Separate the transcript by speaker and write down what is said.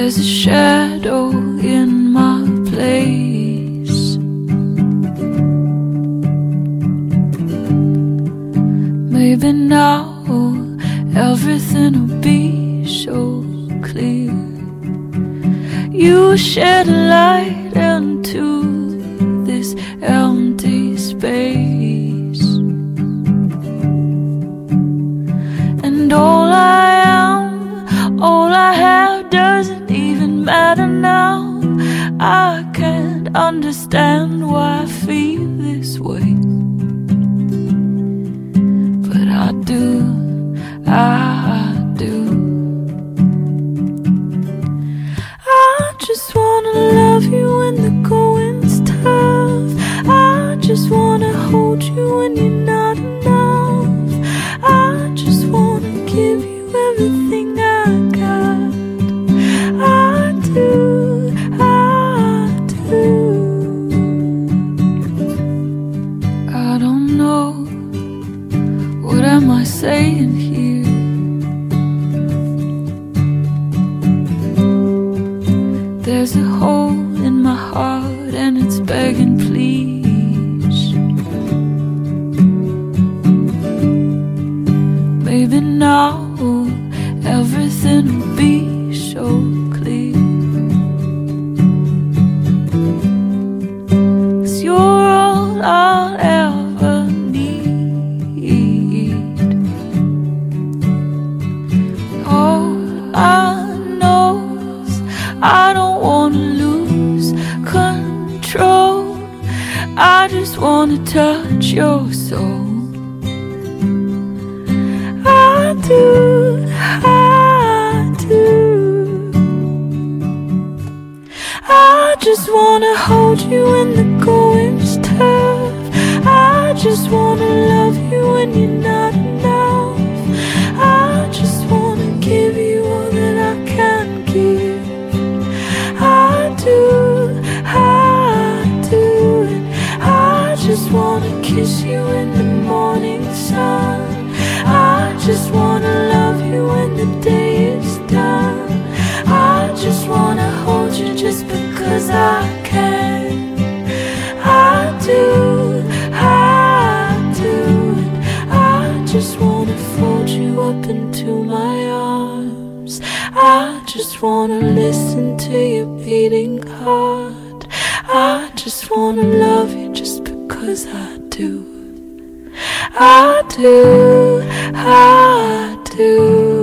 Speaker 1: There's a shadow in my place. Maybe now everything will be so clear. You shed a light into this empty space, and all I have doesn't even matter now. I can't understand why I feel this way, but I do. I just wanna love you when the going's tough. I just wanna hold you when you're not enough. I just wanna give you everything I got. I do. I don't know, what am I saying here? There's a hole in my heart and it's begging please. Maybe now everything will be so clear, 'cause you're all I'll ever need. All I know is I don't wanna lose control. I just wanna touch your soul. I do. I just wanna hold you when the going's tough. I just wanna love you when you're not enough. I just wanna give you all that I can give. I do. And I just wanna kiss you in the morning sun. I just wanna love you when the day is done. I just wanna hold you just because I can. I do. And I just wanna fold you up into my arms. I just wanna listen to your beating heart. I just wanna love you just because I do. I do.